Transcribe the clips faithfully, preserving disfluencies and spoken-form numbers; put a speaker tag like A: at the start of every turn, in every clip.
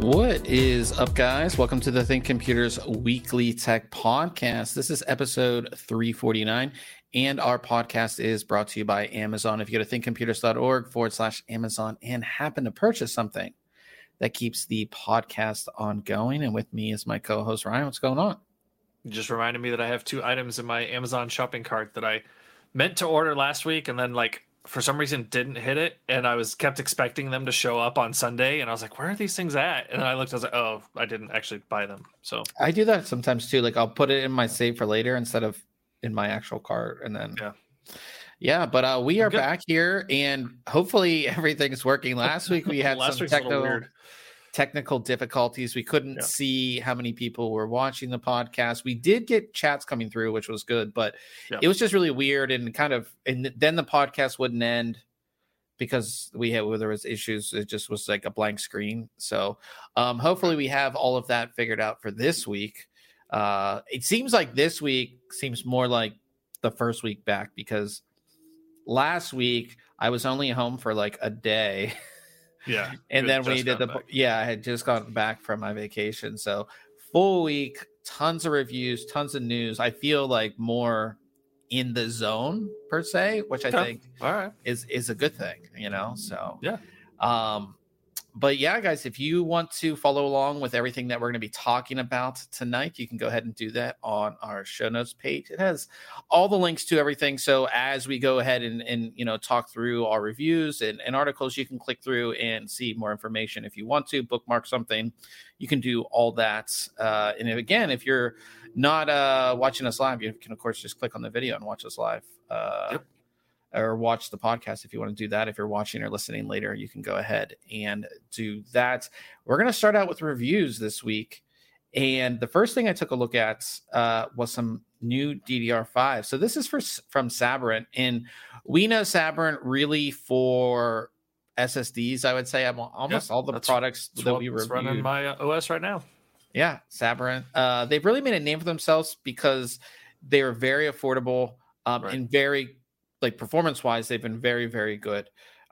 A: What is up, guys? Welcome to the Think Computers Weekly Tech Podcast. This is episode three forty-nine, and our podcast is brought to you by Amazon. If you go to thinkcomputers.org forward slash Amazon and happen to purchase something, that keeps the podcast ongoing. And with me is my co-host, Ryan. What's going on?
B: You just reminded me that I have two items in my Amazon shopping cart that I meant to order last week and then, like, for some reason didn't hit it, and I was kept expecting them to show up on Sunday, and I was like, where are these things at? And I looked, I was like, oh, I didn't actually buy them. So
A: I do that sometimes too. Like, I'll put it in my save for later instead of in my actual cart, and then
B: yeah
A: yeah but uh we are
B: Good.
A: back here, and hopefully everything's working. Last week we had
B: last
A: some
B: week's a little
A: technical
B: weird.
A: technical difficulties. We couldn't
B: Yeah.
A: see how many people were watching the podcast. We did get chats coming through, which was good, but
B: Yeah.
A: it was just really weird, and kind of, and then the podcast wouldn't end because we had, where there was issues. It just was like a blank screen. So um, hopefully we have all of that figured out for this week. Uh, it seems like this week seems more like the first week back, because last week I was only home for like a day.
B: Yeah.
A: And
B: You
A: then
B: had
A: we
B: just
A: did the,
B: gotten back.
A: yeah, I had just gotten back from my vacation. So full week, tons of reviews, tons of news. I feel like more in the zone per se, which I
B: Okay.
A: think
B: All right.
A: is is a good thing, you know. So
B: Yeah.
A: um but yeah, guys, if you want to follow along with everything that we're going to be talking about tonight, you can go ahead and do that on our show notes page. It has all the links to everything. So as we go ahead and, and you know, talk through our reviews and, and articles, you can click through and see more information. If you want to bookmark something, you can do all that. Uh, and if, again, if you're not uh, watching us live, you can, of course, just click on the video and watch us live. Uh,
B: Yep.
A: Or watch the podcast if you want to do that. If you're watching or listening later, you can go ahead and do that. We're going to start out with reviews this week. And the first thing I took a look at uh, was some new D D R five. So this is for, from Sabrent. And we know Sabrent really for S S Ds, I would say. I'm almost
B: Yeah,
A: all the
B: that's-
A: products
B: That's
A: that
B: what-
A: we
B: it's running
A: reviewed.
B: my uh, O S right now.
A: Yeah, Sabrent. Uh, they've really made a name for themselves because they are very affordable um,
B: Right.
A: and very, like, performance-wise, they've been very, very good.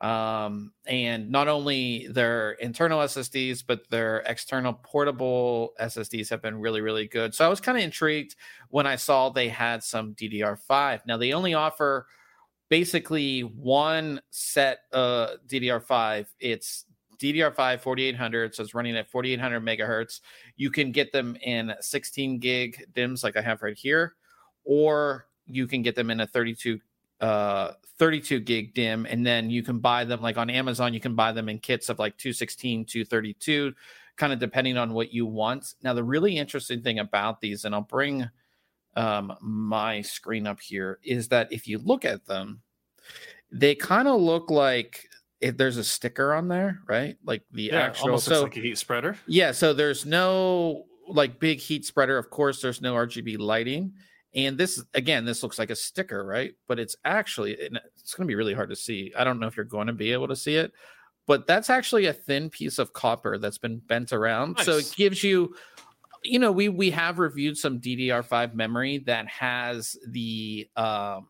A: Um, and not only their internal S S Ds, but their external portable S S Ds have been really, really good. So I was kind of intrigued when I saw they had some D D R five. Now, they only offer basically one set uh, D D R five. It's D D R five forty-eight hundred, so it's running at forty-eight hundred megahertz. You can get them in sixteen gig D I Ms like I have right here, or you can get them in a thirty-two uh thirty-two gig D I M, and then you can buy them like on Amazon. You can buy them in kits of like two sixteen, two thirty-two, kind of depending on what you want. Now, the really interesting thing about these, and I'll bring um my screen up here, is that if you look at them, they kind of look like if there's a sticker on there, right? Like the
B: Yeah,
A: actual,
B: almost
A: so
B: looks like a heat spreader.
A: yeah, so there's no like big heat spreader. Of course, there's no R G B lighting. And this, again, this looks like a sticker, right? But it's actually, and it's going to be really hard to see. I don't know if you're going to be able to see it, but that's actually a thin piece of copper that's been bent around.
B: Nice.
A: So it gives you, you know, we we have reviewed some D D R five memory that has the, um,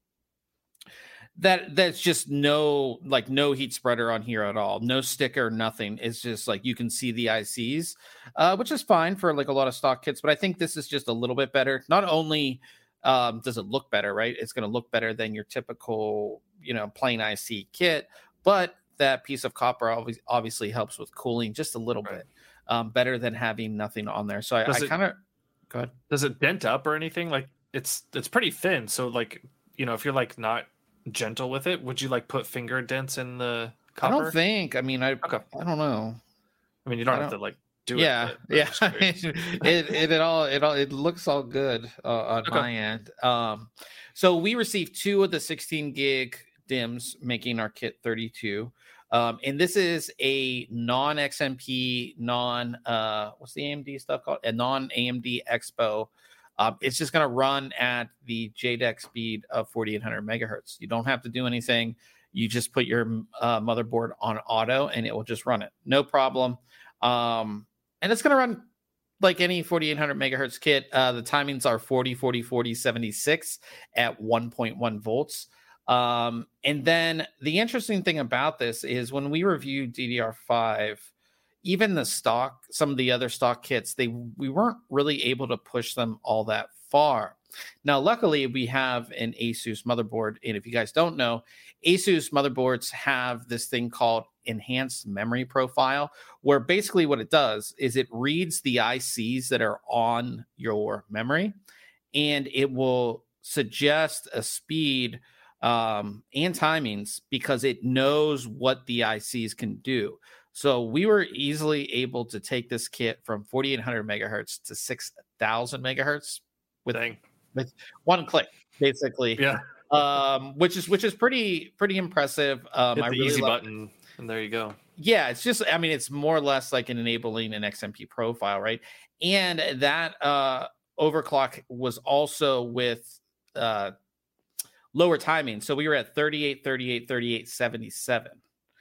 A: that that's just no, like no heat spreader on here at all, no sticker, nothing. It's just like you can see the I Cs, uh, which is fine for like a lot of stock kits, but I think this is just a little bit better. Not only um, does it look better, right? It's going to look better than your typical, you know, plain I C kit, but that piece of copper obviously, obviously helps with cooling just a little
B: Right.
A: bit, um, better than having nothing on there. So I,
B: Does
A: I
B: it-
A: kind of go ahead.
B: Does it dent up or anything? Like, it's it's pretty thin. So, like, you know, if you're like not gentle with it, would you like put finger dents in the copper?
A: I don't think. I mean, I
B: Okay.
A: I don't know.
B: I mean, you don't
A: I
B: have
A: don't-
B: to like do
A: yeah,
B: it. but- but
A: yeah.
B: just curious.
A: it, it it all it all it looks all good uh, on
B: Okay.
A: my end. Um, so we received two of the sixteen gig D I Ms, making our kit thirty-two. Um, and this is a non X M P, non uh, what's the A M D stuff called? A non A M D Expo. Um, it's just going to run at the J D E C speed of forty-eight hundred megahertz. You don't have to do anything. You just put your uh, motherboard on auto, and it will just run it, no problem. Um, and it's going to run like any forty-eight hundred megahertz kit. Uh, the timings are forty, forty, forty, seventy-six at one point one volts. Um, and then the interesting thing about this is when we review D D R five, even the stock, some of the other stock kits, they we weren't really able to push them all that far. Now, luckily, we have an Asus motherboard. And if you guys don't know, Asus motherboards have this thing called enhanced memory profile, where basically what it does is it reads the I Cs that are on your memory, and it will suggest a speed um, and timings because it knows what the I Cs can do. So we were easily able to take this kit from forty-eight hundred megahertz to six thousand megahertz with, with one click, basically.
B: Yeah.
A: Um, which is which is pretty pretty impressive. Um,
B: Hit the
A: I really
B: easy
A: love,
B: button, and there you go.
A: Yeah, it's just, I mean, it's more or less like an enabling an X M P profile, right? And that uh, overclock was also with uh, lower timing. So we were at thirty-eight, thirty-eight, thirty-eight, seventy-seven,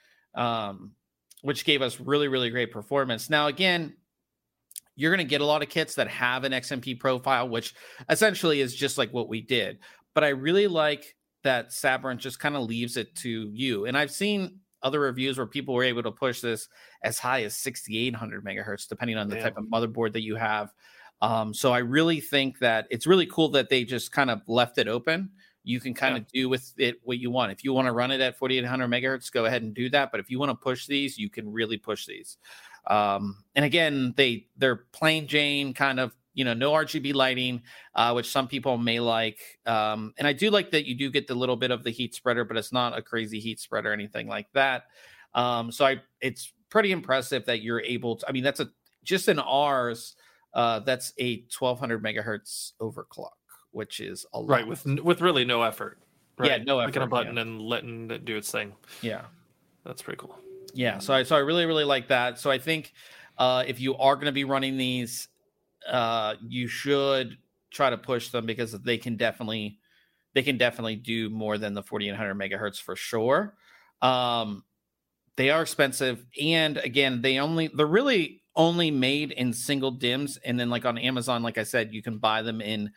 A: um, which gave us really, really great performance. Now, again, you're going to get a lot of kits that have an X M P profile, which essentially is just like what we did. But I really like that Sabrent just kind of leaves it to you. And I've seen other reviews where people were able to push this as high as sixty-eight hundred megahertz, depending on the
B: Damn.
A: type of motherboard that you have. Um, so I really think that it's really cool that they just kind of left it open. You can kind
B: Yeah.
A: of do with it what you want. If you want to run it at forty-eight hundred megahertz, go ahead and do that. But if you want to push these, you can really push these. Um, and again, they they're plain Jane kind of, you know, no R G B lighting, uh, which some people may like. Um, and I do like that you do get the little bit of the heat spreader, but it's not a crazy heat spread or anything like that. Um, so I, it's pretty impressive that you're able to, I mean, that's a, just in ours, uh, that's a twelve hundred megahertz overclock, which is a lot.
B: Right, with with really no effort. Right?
A: Yeah, no
B: Clicking a
A: effort,
B: button
A: yeah.
B: and letting it do its thing.
A: Yeah.
B: That's pretty cool.
A: Yeah. So I, so I really, really like that. So I think uh, if you are going to be running these, uh, you should try to push them because they can definitely, they can definitely do more than the forty-eight hundred megahertz for sure. Um, they are expensive. And again, they only, they're really only made in single D I Ms. And then like on Amazon, like I said, you can buy them in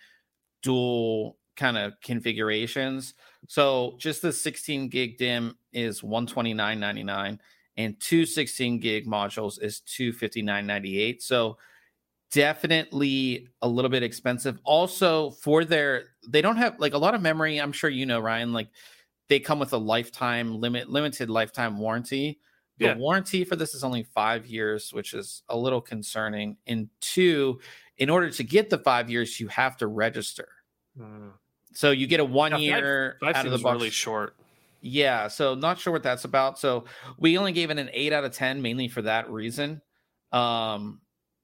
A: dual kind of configurations. So just the sixteen gig D I M is one twenty-nine ninety-nine, and two sixteen gig modules is two fifty-nine ninety-eight. So definitely a little bit expensive. Also, for their, they don't have like a lot of memory. I'm sure you know, Ryan, like they come with a lifetime limit, limited lifetime warranty. The
B: Yeah.
A: warranty for this is only five years, which is a little concerning. And two, in order to get the five years, you have to register.
B: Mm.
A: So you get a one
B: Yeah, five-
A: year
B: Five
A: out of the
B: seems
A: box.
B: really short.
A: Yeah, so not sure what that's about. So we only gave it an eight out of ten, mainly for that reason. Um,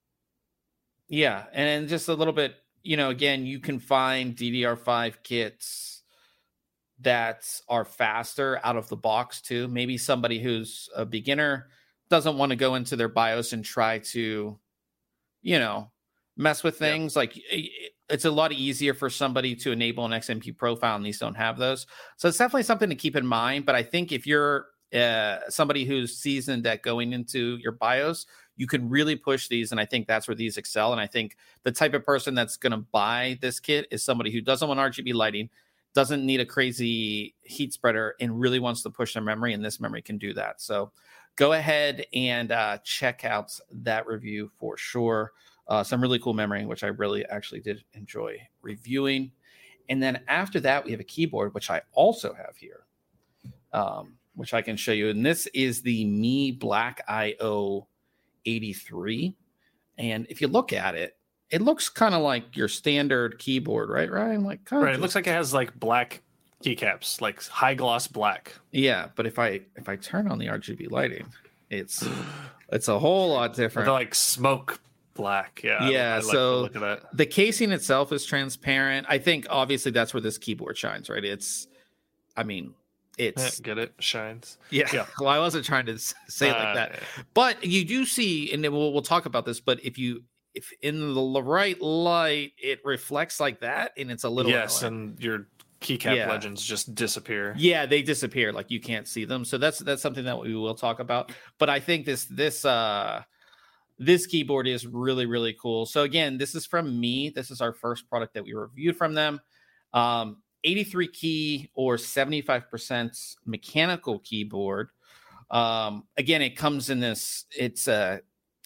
A: yeah, and just a little bit, you know, again, you can find D D R five kits that are faster out of the box too. Maybe somebody who's a beginner doesn't want to go into their BIOS and try to, you know, mess with
B: Yeah.
A: things. Like it- it's a lot easier for somebody to enable an X M P profile, and these don't have those. So it's definitely something to keep in mind. But I think if you're uh, somebody who's seasoned at going into your BIOS, you can really push these. And I think that's where these excel. And I think the type of person that's going to buy this kit is somebody who doesn't want R G B lighting, doesn't need a crazy heat spreader, and really wants to push their memory. And this memory can do that. So go ahead and uh, check out that review for sure. Uh, some really cool memory, which I really actually did enjoy reviewing. And then after that, we have a keyboard, which I also have here, um, which I can show you. And this is the Mi Black I O eighty-three. And if you look at it, it looks kind of like your standard keyboard, right, Ryan? Like, kind
B: Right.
A: of
B: It looks like it has like black keycaps, like high gloss black.
A: yeah. But if I if I turn on the R G B lighting, it's it's a whole lot different.
B: They're like smoke black. Yeah. I-
A: Yeah,
B: I like the
A: so
B: look of that.
A: the casing itself is transparent. I think obviously that's where this keyboard shines, right? It's, I mean,
B: Yeah,
A: it's
B: get it? Shines.
A: yeah.
B: yeah.
A: Well, I wasn't trying to s- say it like
B: Uh,
A: that, but you do see, and then we'll we'll talk about this. But if you if in the l- right light, it reflects like that, and it's a little
B: Yes,
A: annoying.
B: and your keycap
A: Yeah.
B: legends just disappear.
A: Yeah, they disappear, like you can't see them. So that's that's something that we will talk about. But I think this this uh this keyboard is really really cool. So again, this is from Mi. This is our first product that we reviewed from them. Um, eighty-three key or seventy-five percent mechanical keyboard. Um, again, it comes in this. It's a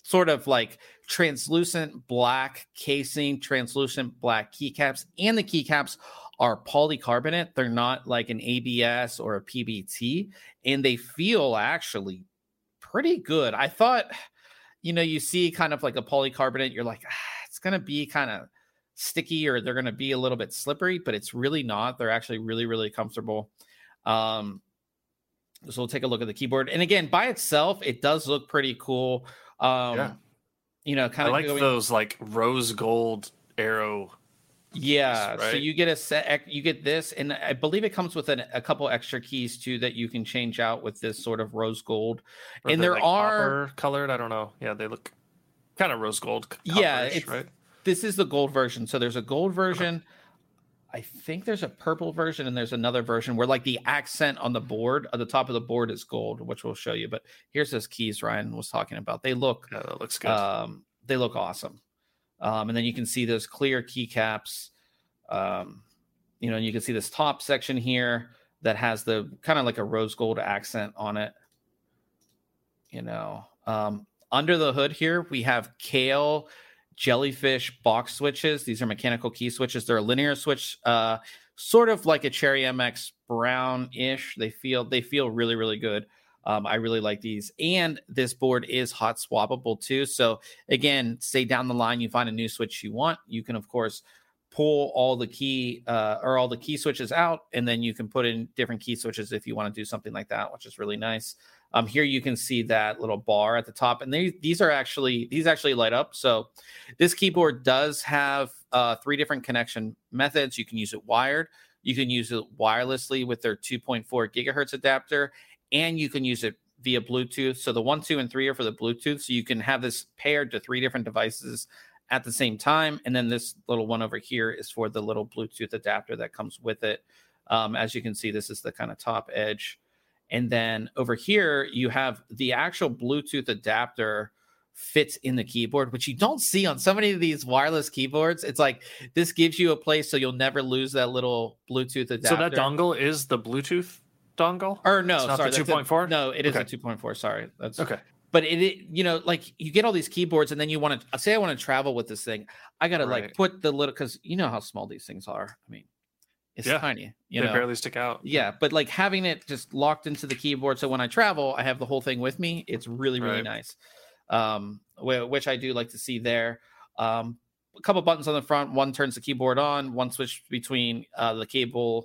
A: sort of like translucent black casing, translucent black keycaps, and the keycaps are polycarbonate. They're not like an A B S or a P B T, and they feel actually pretty good. I thought, you know, you see kind of like a polycarbonate, you're like, ah, it's going to be kind of sticky or they're going to be a little bit slippery, but it's really not. They're actually really, really comfortable. Um, so we'll take a look at the keyboard. And again, by itself, it does look pretty cool. Um,
B: yeah.
A: You know, kind
B: I
A: of
B: like
A: going,
B: those like rose gold arrow.
A: Yeah,
B: right?
A: So you get a set, you get this, and I believe it comes with an, a couple extra keys too that you can change out with this sort of rose gold.
B: Or
A: and there
B: like
A: are
B: colored. I don't know. Yeah, they look kind of rose gold.
A: Yeah, it's,
B: right.
A: This is the gold version. So there's a gold version. Okay. I think there's a purple version, and there's another version where like the accent on the board, at the top of the board, is gold, which we'll show you. But here's those keys Ryan was talking about. They look,
B: yeah, that looks good.
A: Um, they look awesome. Um, and then you can see those clear keycaps. Um, you know, and you can see this top section here that has the kind of like a rose gold accent on it. You know, um, under the hood here, we have Kailh Jellyfish box switches. These are mechanical key switches. They're a linear switch, uh, sort of like a Cherry M X brown-ish. They feel they feel really, really good. Um, I really like these. And this board is hot swappable too. So again, say down the line you find a new switch you want, you can of course pull all the key uh, or all the key switches out, and then you can put in different key switches if you want to do something like that, which is really nice. Um, here you can see that little bar at the top, and they, these are actually these actually light up. So this keyboard does have uh, three different connection methods. You can use it wired, you can use it wirelessly with their two point four gigahertz adapter, and you can use it via Bluetooth. So the one, two, and three are for the Bluetooth. So you can have this paired to three different devices at the same time. And then this little one over here is for the little Bluetooth adapter that comes with it. Um, as you can see, this is the kind of top edge. And then over here, you have the actual Bluetooth adapter fits in the keyboard, which you don't see on so many of these wireless keyboards. It's like, this gives you a place so you'll never lose that little Bluetooth adapter.
B: So that dongle is the Bluetooth dongle?
A: Or no,
B: it's not
A: sorry.
B: the two point four?
A: No, it is
B: okay.
A: a two point four. Sorry. That's
B: okay.
A: But it, it, you know, like you get all these keyboards and then you want to say, I want to travel with this thing. I got to right. like put the little, cause you know how small these things are. I mean, it's yeah. tiny, you
B: they
A: know,
B: barely stick out.
A: Yeah. But like having it just locked into the keyboard. So when I travel, I have the whole thing with me. It's really, really right. nice. Um, which I do like to see there. Um, a couple buttons on the front. One turns the keyboard on, one switch between uh, the cable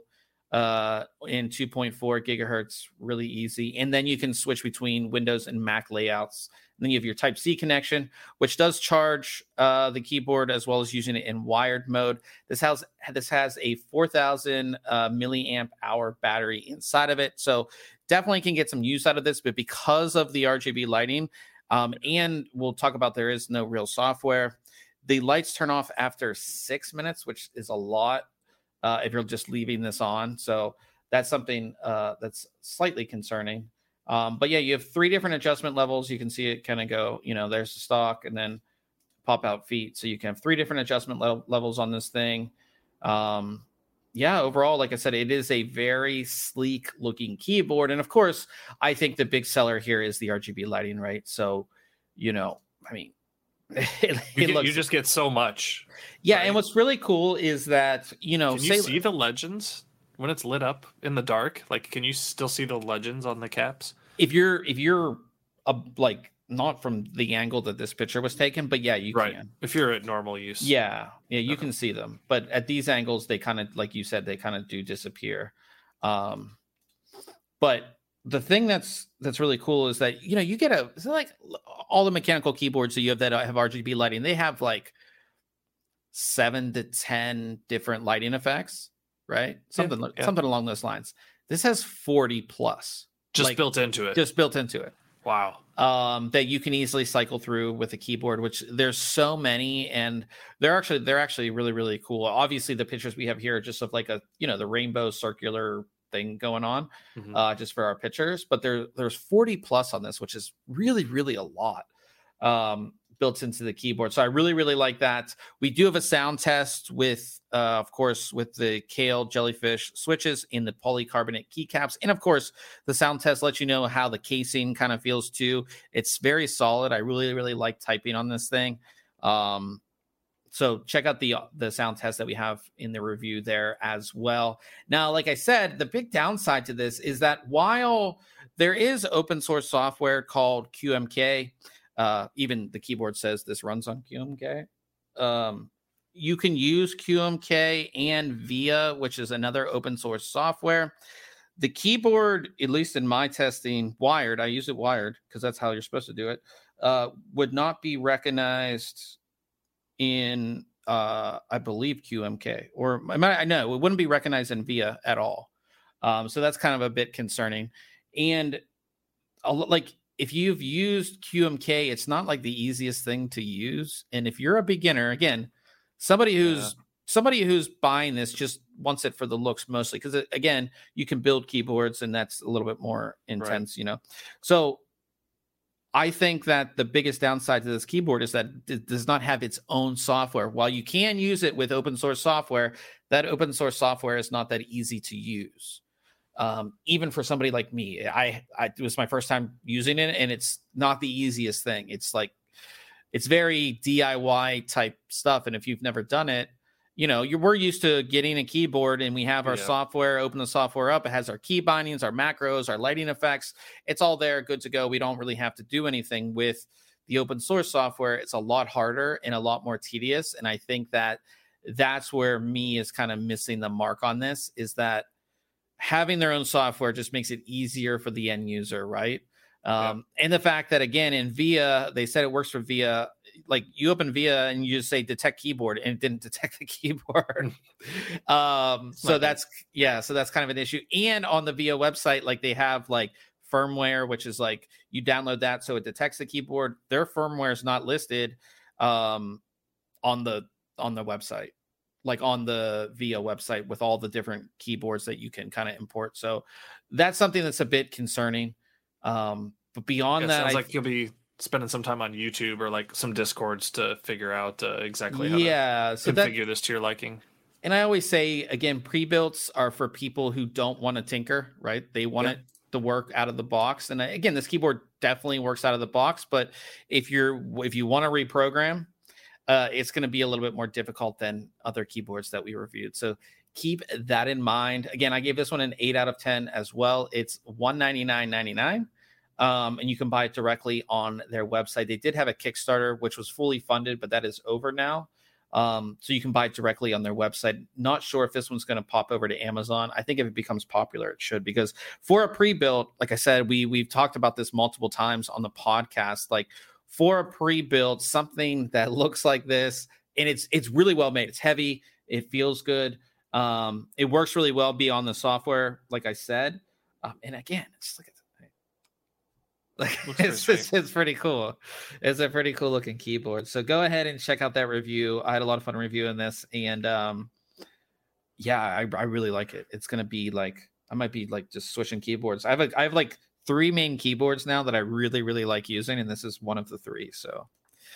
A: uh in two point four gigahertz, really easy. And then you can switch between Windows and Mac layouts. And then you have your Type C connection, which does charge uh the keyboard as well as using it in wired mode. This has this has a four thousand uh, milliamp hour battery inside of it, so definitely can get some use out of this. But because of the R G B lighting, um and we'll talk about, there is no real software, the lights turn off after six minutes, which is a lot Uh, if you're just leaving this on. So that's something uh, that's slightly concerning. Um, but yeah, you have three different adjustment levels. You can see it kind of go, you know, there's the stock and then pop out feet. So you can have three different adjustment le- levels on this thing. Um, yeah, overall, like I said, it is a very sleek looking keyboard. And of course, I think the big seller here is the R G B lighting, right? So, you know, I mean,
B: it, it you, looks, you just get so much.
A: Yeah, right? And what's really cool is that, you know,
B: can you say, see the legends when it's lit up in the dark? Like, can you still see the legends on the caps?
A: If you're if you're a, like not from the angle that this picture was taken, but yeah, you
B: right.
A: can.
B: If you're at normal use,
A: yeah, yeah, you
B: okay.
A: can see them. But at these angles, they kind of, like you said, they kind of do disappear. Um, but the thing that's that's really cool is that, you know, you get a, it's like all the mechanical keyboards that you have that have R G B lighting, they have like seven to ten different lighting effects, right? Something yeah, yeah. something along those lines. This has forty plus,
B: just
A: like,
B: built into it.
A: Just built into it.
B: Wow.
A: Um, that you can easily cycle through with a keyboard, which there's so many, and they're actually they're actually really, really cool. Obviously, the pictures we have here are just of like a, you know, the rainbow circular thing going on, mm-hmm. uh, just for our pictures. But there there's forty plus on this, which is really, really a lot. Um, built into the keyboard. So I really, really like that. We do have a sound test with, uh, of course, with the Kale Jellyfish switches in the polycarbonate keycaps. And of course, the sound test lets you know how the casing kind of feels too. It's very solid. I really, really like typing on this thing. Um, so check out the the sound test that we have in the review there as well. Now, like I said, the big downside to this is that while there is open source software called Q M K, Uh, even the keyboard says this runs on Q M K. Um, you can use Q M K and VIA, which is another open source software. The keyboard, at least in my testing, wired, I use it wired because that's how you're supposed to do it, uh, would not be recognized in, uh, I believe, Q M K. Or I, might, I know it wouldn't be recognized in VIA at all. Um, so that's kind of a bit concerning. And a, like, if you've used Q M K, it's not like the easiest thing to use. And if you're a beginner, again, somebody who's yeah. somebody who's buying this just wants it for the looks mostly, because again, you can build keyboards and that's a little bit more intense, right. you know. So I think that the biggest downside to this keyboard is that it does not have its own software. While you can use it with open source software, that open source software is not that easy to use. Um, even for somebody like me, I, I, it was my first time using it, and it's not the easiest thing. It's like, it's very D I Y type stuff. And if you've never done it, you know, you're, we're used to getting a keyboard and we have our yeah. software, open the software up. It has our key bindings, our macros, our lighting effects. It's all there, good to go. We don't really have to do anything with the open source software. It's a lot harder and a lot more tedious. And I think that that's where me is kind of missing the mark on this, is that having their own software just makes it easier for the end user, right? Um, yeah. And the fact that, again, in VIA, they said it works for VIA. Like, you open VIA and you just say detect keyboard, and it didn't detect the keyboard. um, so that's, yeah, so that's kind of an issue. And on the VIA website, like, they have like firmware, which is like you download that so it detects the keyboard. Their firmware is not listed um, on the on the website. Like on the VIA website with all the different keyboards that you can kind of import. So that's something that's a bit concerning. Um, but beyond
B: yeah,
A: that,
B: sounds
A: I,
B: like you'll be spending some time on YouTube or like some Discords to figure out uh, exactly how
A: yeah,
B: to
A: so
B: configure
A: that,
B: this to your liking.
A: And I always say, again, pre-builts are for people who don't want to tinker, right? They want yeah. it to work out of the box. And again, this keyboard definitely works out of the box. But if you're if you want to reprogram, Uh, it's going to be a little bit more difficult than other keyboards that we reviewed. So keep that in mind. Again, I gave this one an eight out of ten as well. It's one ninety-nine ninety-nine, um, and you can buy it directly on their website. They did have a Kickstarter, which was fully funded, but that is over now. Um, so you can buy it directly on their website. Not sure if this one's going to pop over to Amazon. I think if it becomes popular, it should, because for a pre-built, like I said, we we've talked about this multiple times on the podcast, like, for a pre-built, something that looks like this, and it's it's really well made. It's heavy. It feels good. Um, it works really well beyond the software, like I said. Um, and again, it's like, like it's, it's, it's pretty cool. It's a pretty cool looking keyboard. So go ahead and check out that review. I had a lot of fun reviewing this, and um, yeah, I, I really like it. It's gonna be like, I might be like just switching keyboards. I have a, I have like three main keyboards now that I really, really like using, and this is one of the three. So,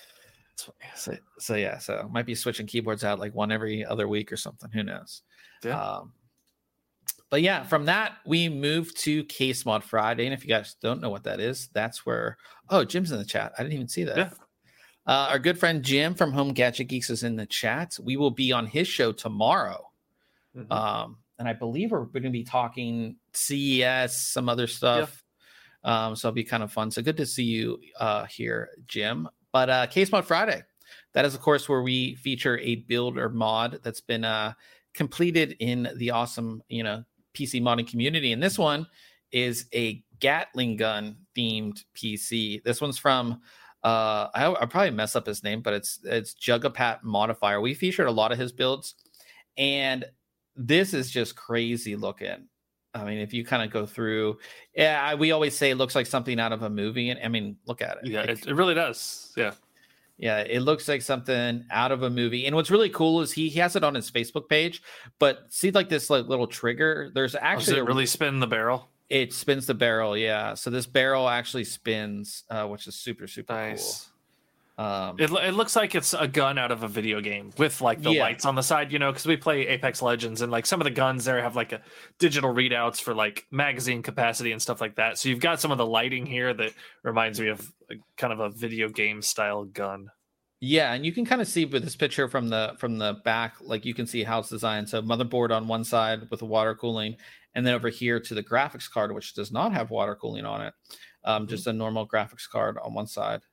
A: so, so yeah, so might be switching keyboards out like one every other week or something. Who knows? Yeah. Um, but yeah, from that we move to Case Mod Friday, and if you guys don't know what that is, that's where oh, Jim's in the chat. I didn't even see that. Yeah. Uh, our good friend Jim from Home Gadget Geeks is in the chat. We will be on his show tomorrow. Mm-hmm. Um, and I believe we're going to be talking C E S, some other stuff. Yeah. Um, so it'll be kind of fun. So good to see you uh, here, Jim. But uh, Case Mod Friday, that is, of course, where we feature a build or mod that's been uh, completed in the awesome, you know, P C modding community. And this one is a Gatling gun themed P C. This one's from, uh, I, I'll probably mess up his name, but it's it's Jugapat Modifier. We featured a lot of his builds, and this is just crazy looking. I mean, if you kind of go through, yeah, we always say it looks like something out of a movie. And I mean, look at it.
B: Yeah,
A: like,
B: it, it really does. Yeah.
A: Yeah, it looks like something out of a movie. And what's really cool is he, he has it on his Facebook page, but see like this like little trigger. There's actually
B: oh, does it really spin the barrel?
A: It spins the barrel, yeah. So this barrel actually spins, uh, which is super, super
B: nice.
A: cool. Um,
B: It, it looks like it's a gun out of a video game with like the
A: Yeah.
B: lights on the side, you know, because we play Apex Legends and like some of the guns there have like a digital readouts for like magazine capacity and stuff like that. So you've got some of the lighting here that reminds me of a, kind of a video game style gun.
A: Yeah, and you can kind of see with this picture from the from the back, like you can see how it's designed. So motherboard on one side with the water cooling, and then over here to the graphics card, which does not have water cooling on it, um, mm-hmm. just a normal graphics card on one side.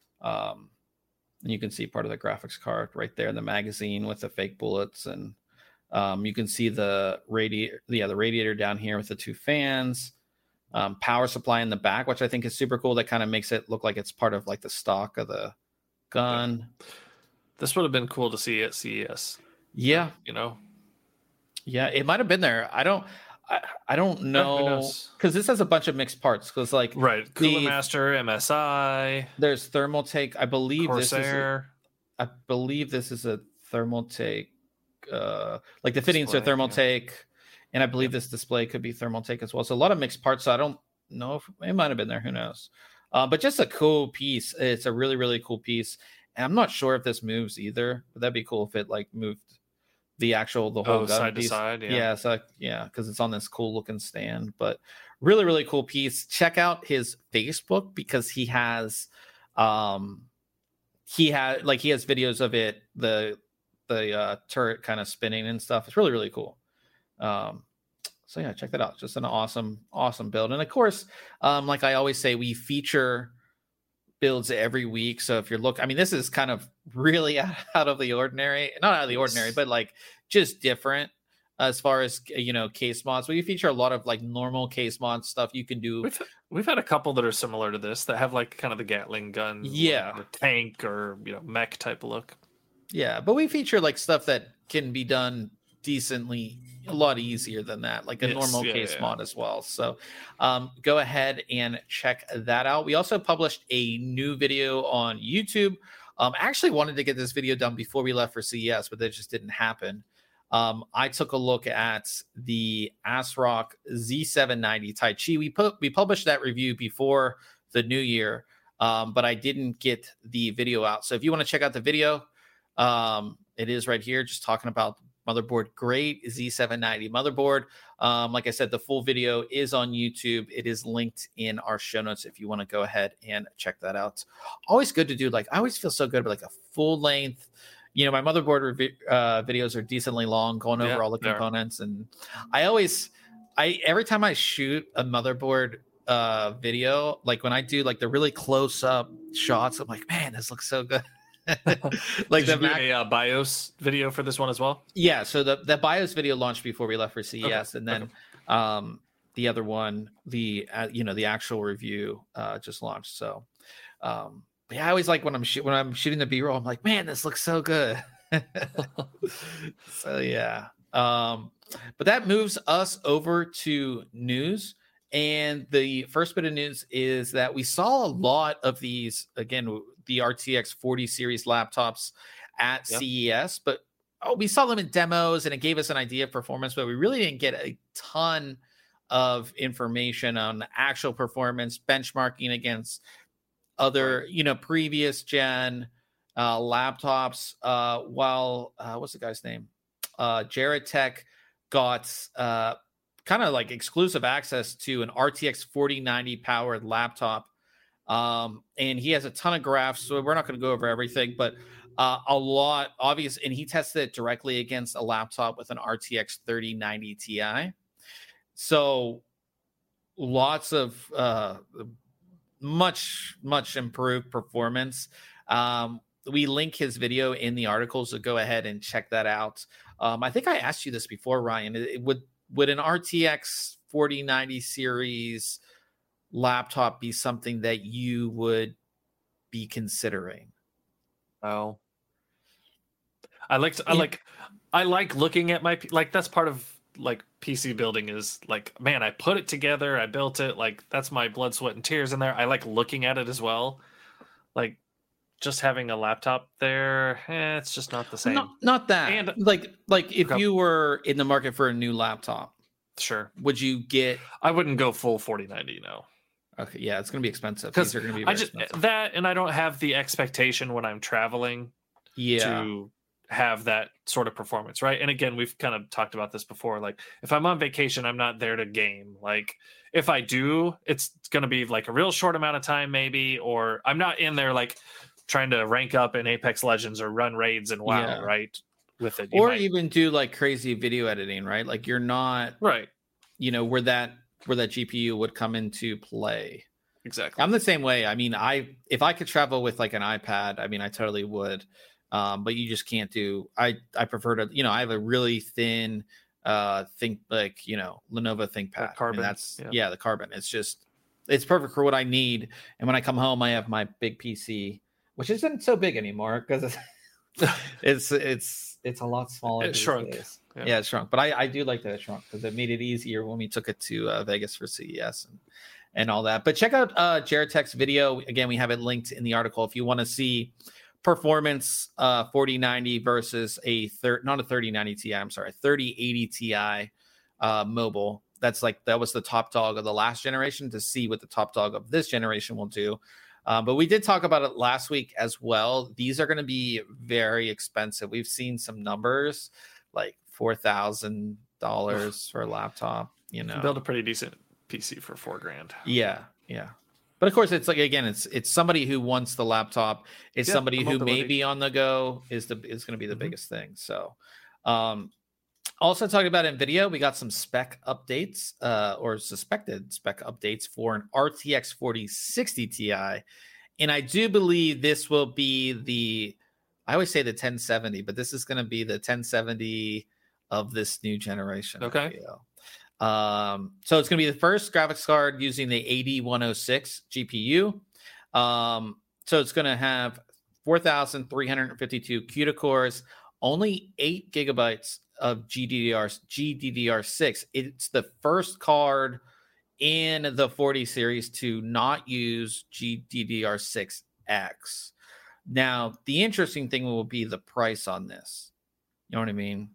A: Um, and you can see part of the graphics card right there in the magazine with the fake bullets, and um, you can see the radiator, yeah, the radiator down here with the two fans, um, power supply in the back, which I think is super cool. That kind of makes it look like it's part of like the stock of the gun.
B: Yeah. This would have been cool to see at C E S.
A: Yeah,
B: you know.
A: Yeah, it might have been there. I don't. I, I don't know because this has a bunch of mixed parts. Because like
B: right, Cooler Master, M S I.
A: There's Thermaltake. I believe
B: Corsair.
A: this is. A, I believe this is a Thermaltake. Uh, like the fittings display, are Thermaltake, yeah. And I believe this display could be Thermaltake as well. So a lot of mixed parts. So I don't know if it might have been there. Who knows? Uh, but just a cool piece. It's a really really cool piece, and I'm not sure if this moves either. But that'd be cool if it like moved. The actual the whole
B: oh,
A: gun
B: side
A: piece.
B: to side, yeah,
A: yeah, so yeah, because it's on this cool looking stand. But really, really cool piece. Check out his Facebook because he has, um, he had like he has videos of it, the the uh, turret kind of spinning and stuff. It's really, really cool. Um, so yeah, check that out. Just an awesome, awesome build. And of course, um, like I always say, we feature builds every week. So if you're looking, I mean, this is kind of really out of the ordinary, not out of the ordinary, but like just different as far as, you know, case mods. We feature a lot of like normal case mod stuff you can do.
B: We've, we've had a couple that are similar to this that have like kind of the Gatling gun,
A: yeah,
B: or tank or, you know, mech type of look.
A: Yeah. But we feature like stuff that can be done decently a lot easier than that, like a yes, normal yeah, case yeah. mod as well. So um, go ahead and check that out. We also published a new video on YouTube. Um, I actually wanted to get this video done before we left for C E S, but that just didn't happen. Um, I took a look at the ASRock Z seven ninety Tai Chi. We put we published that review before the new year, um, but I didn't get the video out. So if you want to check out the video, um, it is right here, just talking about motherboard. Great Z seven ninety motherboard. Um, like I said, the full video is on YouTube. It is linked in our show notes if you want to go ahead and check that out. Always good to do. Like I always feel so good about like a full length. You know, my motherboard rev- uh, videos are decently long, going over yeah, all the components, and I always, I every time I shoot a motherboard uh, video, like when I do like the really close up shots, I'm like, man, this looks so good.
B: like Did the Mac- a uh, BIOS video for this one as well.
A: Yeah, so the the BIOS video launched before we left for C E S, okay. and then okay. um, the other one, the uh, you know the actual review uh, just launched. So um, yeah, I always like when I'm sh- when I'm shooting the B-roll, I'm like, man, this looks so good. So yeah, um, but that moves us over to news. And the first bit of news is that we saw a lot of these, again, the R T X forty series laptops at yep. C E S, but oh, we saw them in demos and it gave us an idea of performance, but we really didn't get a ton of information on actual performance, benchmarking against other, you know, previous gen uh, laptops. Uh, while, uh, what's the guy's name? Uh, Jared Tech got uh, kind of like exclusive access to an R T X forty ninety powered laptop. Um, and he has a ton of graphs, so we're not going to go over everything, but uh, a lot obvious. And he tested it directly against a laptop with an R T X thirty ninety Ti. So lots of uh, much, much improved performance. Um, we link his video in the article, so go ahead and check that out. Um, I think I asked you this before, Ryan. It, it would would an R T X forty ninety series laptop be something that you would be considering?
B: Oh, I like to, I like I like looking at my like that's part of like P C building is like, man, I put it together, I built it, like that's my blood, sweat, and tears in there. I like looking at it as well. Like just having a laptop there, eh, it's just not the same.
A: Not, not that. And like like if okay. you were in the market for a new laptop,
B: sure,
A: would you get?
B: I wouldn't go full forty ninety, no.
A: Okay, yeah, it's going to be expensive.
B: Because
A: These are going to be
B: I
A: very
B: just
A: expensive.
B: that, and I don't have the expectation when I'm traveling
A: Yeah,
B: to have that sort of performance, right? And again, we've kind of talked about this before. Like, if I'm on vacation, I'm not there to game. Like, if I do, it's going to be like a real short amount of time, maybe, or I'm not in there like trying to rank up in Apex Legends or run raids and WoW,
A: yeah.
B: right? With it, you
A: Or
B: might,
A: even do like crazy video editing, right? Like you're not,
B: right?
A: you know, where that where that G P U would come into play.
B: Exactly.
A: I'm the same way. I mean, I if I could travel with like an iPad, I mean, I totally would. Um, but you just can't do. I I prefer to, you know, I have a really thin, uh, think like you know Lenovo ThinkPad.
B: Like Carbon,
A: I mean, that's
B: yeah.
A: yeah, the Carbon. It's just it's perfect for what I need. And when I come home, I have my big P C, which isn't so big anymore because it's it's it's it's a lot smaller.
B: It
A: these
B: shrunk.
A: days.
B: Yeah.
A: Yeah, it shrunk. But I I do like that it shrunk because it made it easier when we took it to uh, Vegas for C E S and. and all that. But check out uh Jaretech's video. Again, we have it linked in the article if you want to see performance uh forty ninety versus a third not a thirty ninety Ti, I'm sorry, thirty eighty Ti uh mobile. That's like that was the top dog of the last generation to see what the top dog of this generation will do. Uh, but we did talk about it last week as well. These are going to be very expensive. We've seen some numbers like four thousand dollars for a laptop, you know.
B: Build a pretty decent P C for four grand.
A: Yeah, yeah. But of course, it's like again, it's it's somebody who wants the laptop. It's
B: Yeah,
A: somebody who
B: mobility.
A: may be on the go is the is going to be the
B: Mhm.
A: biggest thing. So, um, also talking about NVIDIA, we got some spec updates uh, or suspected spec updates for an R T X forty sixty Ti, and I do believe this will be the. I always say the ten seventy, but this is going to be the ten seventy of this new generation.
B: Okay.
A: I feel. Um, so it's going to be the first graphics card using the eighty one oh six G P U. Um, so it's going to have four thousand three hundred fifty-two CUDA cores, only eight gigabytes of G D D R G D D R six. It's the first card in the forty series to not use G D D R six X. Now, the interesting thing will be the price on this. You know what I mean?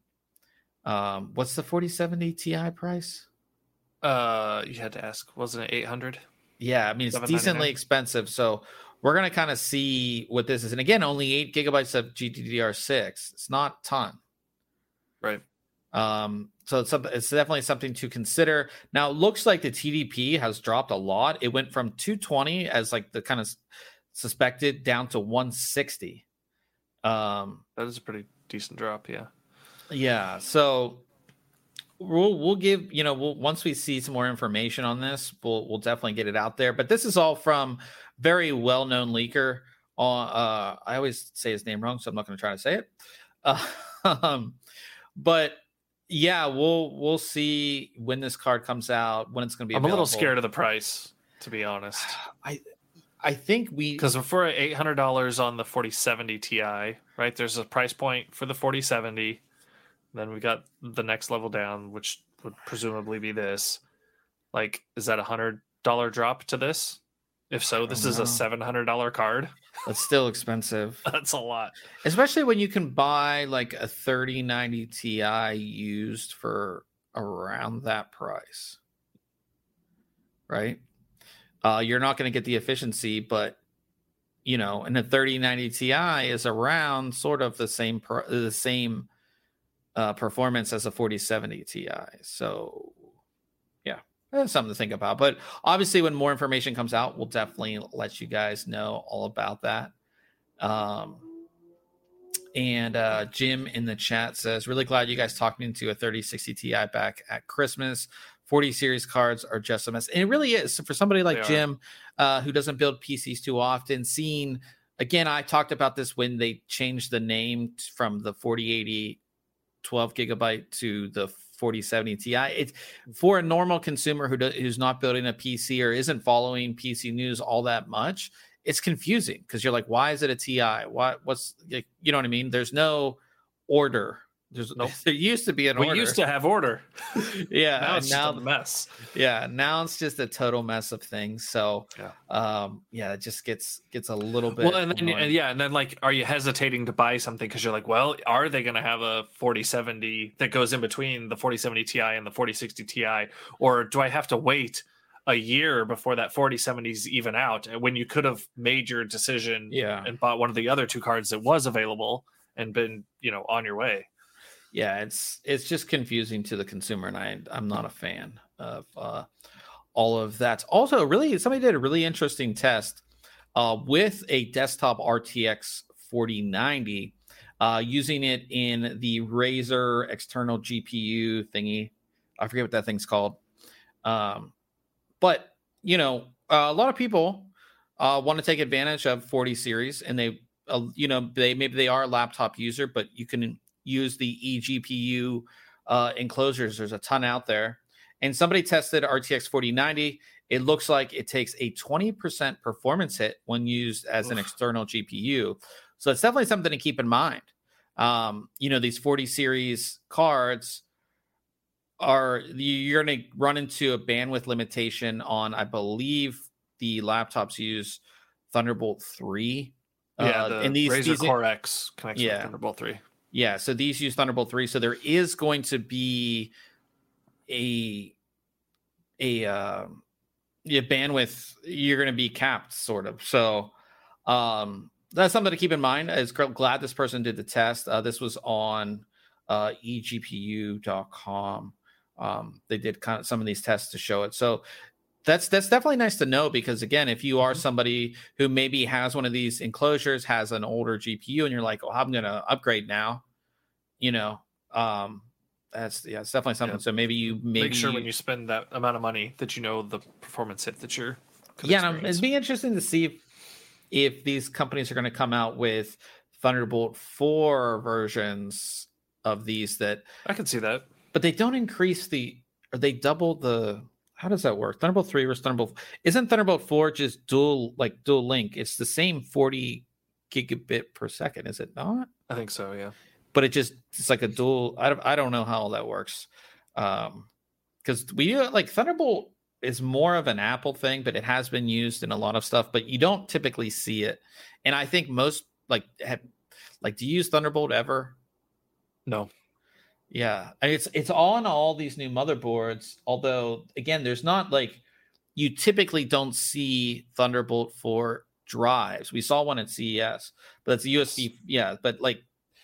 A: Um, what's the forty seventy Ti price?
B: Uh, you had to ask, wasn't it eight hundred?
A: Yeah, I mean it's decently expensive. So we're gonna kind of see what this is. And again, only eight gigabytes of G D D R six. It's not a ton,
B: right?
A: Um, so it's something. It's definitely something to consider. Now, it looks like the T D P has dropped a lot. It went from two twenty as like the kind of suspected down to one sixty. Um,
B: that is a pretty decent drop. Yeah.
A: Yeah, so we'll we'll give you know we'll once we see some more information on this, we'll we'll definitely get it out there. But this is all from very well known leaker. On uh, I always say his name wrong, so I'm not going to try to say it. Uh, um, but yeah, we'll we'll see when this card comes out, when it's going to be.
B: I'm
A: available.
B: a little scared of the price, to be honest.
A: I I think we
B: because if we're at eight hundred dollars on the forty seventy Ti, right? There's a price point for the forty seventy. Then we got the next level down, which would presumably be this. Like, is that a hundred dollar drop to this? If so, this is
A: know.
B: a seven hundred dollar card.
A: That's still expensive.
B: That's a lot,
A: especially when you can buy like a thirty ninety Ti used for around that price, right? Uh, you're not going to get the efficiency, but you know, and a thirty ninety Ti is around sort of the same pro- the same. Uh, performance as a forty seventy Ti. So, yeah, that's something to think about. But obviously, when more information comes out, we'll definitely let you guys know all about that. Um, and uh, Jim in the chat says, really glad you guys talked me into a thirty sixty Ti back at Christmas. forty series cards are just a mess. And it really is. So for somebody like Jim, uh, who doesn't build P Cs too often, seeing, again, I talked about this when they changed the name from the forty eighty twelve gigabyte to the forty seventy Ti. It's for a normal consumer who do, who's not building a P C or isn't following P C news all that much. It's confusing because you're like, why is it a Ti? Why? What's you know what I mean? There's no order. There's nope. There used to be an
B: we
A: order.
B: We used to have order.
A: yeah,
B: now it's
A: now
B: just a mess.
A: Yeah, now it's just a total mess of things. So,
B: yeah,
A: um, yeah, it just gets gets a little bit.
B: Well, and then and yeah, and then like, are you hesitating to buy something because you're like, well, are they going to have a forty seventy that goes in between the forty seventy Ti and the forty sixty Ti, or do I have to wait a year before that forty seventy is even out, and when you could have made your decision
A: Yeah.
B: and bought one of the other two cards that was available and been, you know, on your way.
A: Yeah, it's it's just confusing to the consumer, and I I'm not a fan of uh, all of that. Also, really, somebody did a really interesting test uh, with a desktop R T X forty ninety, uh, using it in the Razer external G P U thingy. I forget what that thing's called. Um, but you know, uh, a lot of people uh, want to take advantage of forty series, and they, uh, you know, they maybe they are a laptop user, but you can use the eGPU uh, enclosures. There's a ton out there, and somebody tested R T X forty ninety. It looks like it takes a twenty percent performance hit when used as Oof. an external G P U. So it's definitely something to keep in mind. Um, you know, these forty series cards are, you're going to run into a bandwidth limitation on, I believe the laptops use Thunderbolt three.
B: Yeah,
A: uh,
B: the
A: and these,
B: Razer
A: these
B: Core X connects
A: yeah.
B: with Thunderbolt three.
A: Yeah, so these use Thunderbolt three. So there is going to be a a uh, yeah, bandwidth. You're going to be capped, sort of. So um, that's something to keep in mind. I was glad this person did the test. Uh, this was on uh, e G P U dot com. Um, they did kind of some of these tests to show it. So that's that's definitely nice to know, because again, if you are somebody who maybe has one of these enclosures, has an older G P U, and you're like, oh, I'm going to upgrade now, you know, um, that's yeah, it's definitely something. Yeah. So maybe you maybe
B: make sure
A: you,
B: when you spend that amount of money that you know the performance hit that you're
A: yeah. And it'd be interesting to see if, if these companies are going to come out with Thunderbolt four versions of these that
B: I can see that,
A: but they don't increase the, or they double the. How does that work? Thunderbolt three versus Thunderbolt. Isn't Thunderbolt four just dual, like dual link? It's the same forty gigabit per second, is it not?
B: I think so, yeah.
A: But it just, it's like a dual. I don't, I don't know how all that works. Um, because we like Thunderbolt is more of an Apple thing, but it has been used in a lot of stuff, but you don't typically see it. And I think most like have, like, do you use Thunderbolt ever?
B: No.
A: Yeah, and it's it's on all these new motherboards. Although, again, there's not like, you typically don't see Thunderbolt for drives. We saw one at C E S, but it's a U S B. Yeah, but like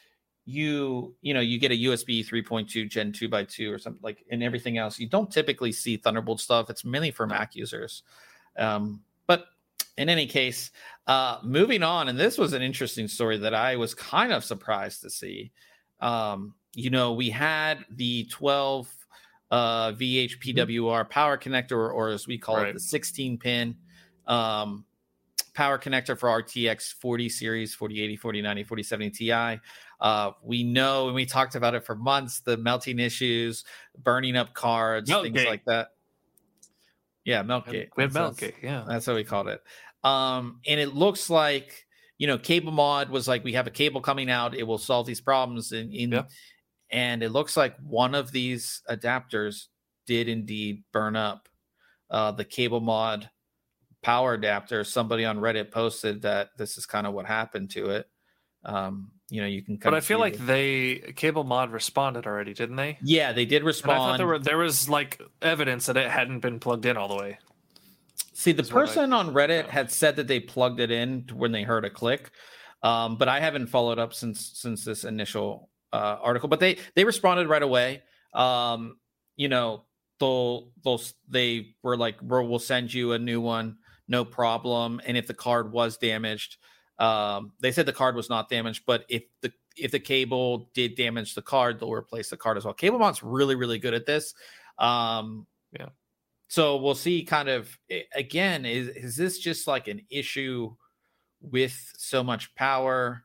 A: you you know you get a U S B three point two Gen two by two or something, like, and everything else. You don't typically see Thunderbolt stuff. It's mainly for Mac users. Um, but in any case, uh, moving on, and this was an interesting story that I was kind of surprised to see. Um, You know, we had the twelve uh, V H P W R power connector, or, or as we call right. it, the sixteen pin um, power connector for R T X forty series, forty eighty, forty ninety, forty seventy Ti. Uh, we know, and we talked about it for months, the melting issues, burning up cards, Melt things gate. like that. Yeah, Meltgate.
B: We had Meltgate, yeah.
A: That's what we called it. Um, and it looks like, you know, Cable Mod was like, we have a cable coming out. It will solve these problems. In, in yeah. And it looks like one of these adapters did indeed burn up. Uh, the Cable Mod power adapter. Somebody on Reddit posted that this is kind of what happened to it. Um, you know, you can.
B: But I feel like it. they Cable Mod responded already, didn't they?
A: Yeah, they did respond.
B: And I thought there were there was like evidence that it hadn't been plugged in all the way.
A: See, the person I, on Reddit yeah. had said that they plugged it in when they heard a click, um, but I haven't followed up since since this initial uh, article. But they they responded right away. Um, you know, they'll they'll they were like, we'll send you a new one, no problem. And if the card was damaged, um, they said the card was not damaged, but if the if the cable did damage the card, they'll replace the card as well. CableMod's really really good at this. Um,
B: yeah.
A: So we'll see kind of, again, is, is this just like an issue with so much power